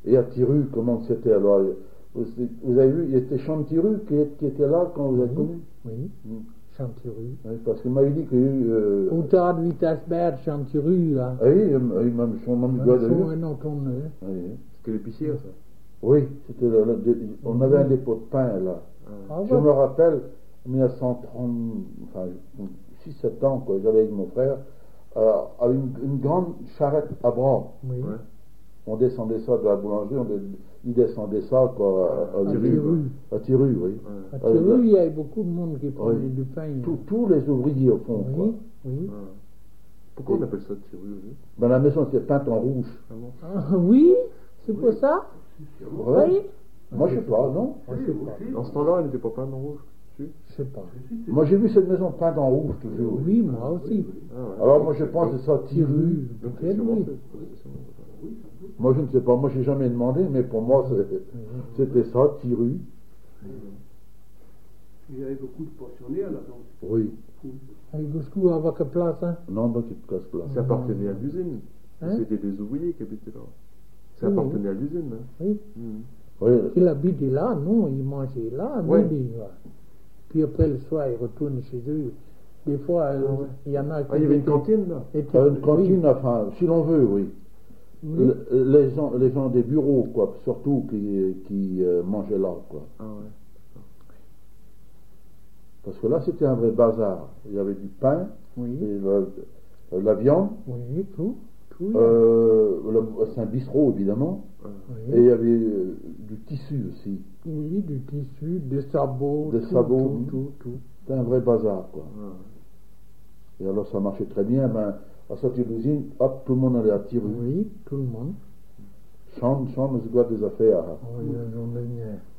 Et à Tiru, comment c'était alors? Vous avez vu, il était Chantiru qui était là quand vous avez connu? Oui, Mm. Chantiru. Oui, parce qu'il m'avait dit qu'il y a eu. Autant de Vitesberg, Chantiru, là. Oui, son nom du doigt de Son lui. nom tourne. Oui, C'était l'épicier, ça. oui, c'était on avait un dépôt de pain là. Ah, Je me rappelle, en 1930, enfin 6-7 ans, quoi, j'allais avec mon frère, à une grande charrette à bras. Oui. Ouais. On descendait ça de la boulangerie, il descendait ça quoi, À Tiru. À Tiru, oui. Ouais. À Tiru, il y avait beaucoup de monde qui prenait Oui. du pain. Tous les ouvriers au fond, quoi. Oui, oui. Ouais. Pourquoi on appelle ça Tiru? Ben, la maison était peinte en rouge. Ah bon? Ah, oui, c'est pour ça? Ouais. Oui. Moi je sais pas, non? Je sais pas. Dans ce temps-là, elle n'était pas peinte en rouge. Si? Je sais pas. Moi j'ai vu cette maison peinte en rouge toujours. Oui, moi aussi. Ah ouais. Alors moi je pense que c'est ça, Tiru. Donc, c'est Peut-être, sûrement oui. ça. Moi je ne sais pas, moi j'ai jamais demandé, mais pour moi c'était ça, Tiru. Il y avait beaucoup de pensionnaires là-dedans. Oui. Avec beaucoup à votre place, hein? Non, donc il te casse là. Ça appartenait à l'usine. Hein? C'était des ouvriers qui habitaient là. Ça Oui, oui. appartenait à l'usine. Hein. Oui. Mhm. Oui. Il habitait là, non, il mangeait là, à Ouais. midi. Ouais. Puis après le soir, il retourne chez eux. Des fois, il y en a qui. Ah, il y avait une cantine là. étaient- Une cantine, enfin, si l'on veut, oui. Oui. Les gens des bureaux, quoi, surtout qui mangeaient là, quoi. Ah ouais. Parce que là, c'était un vrai bazar. Il y avait du pain, Oui. et la viande, Oui, tout. Tout. c'est un bistrot, évidemment, Ouais. Oui. et il y avait du tissu aussi. Oui, du tissu, des sabots. Des tout, sabots. Tout. C'était un vrai bazar, quoi. Ouais. Et alors, ça marchait très bien. Ben, à sortir de l'usine, hop, tout le monde allait à Tiru. Oui, tout le monde. Chante, se doit des affaires. Oui, j'en ai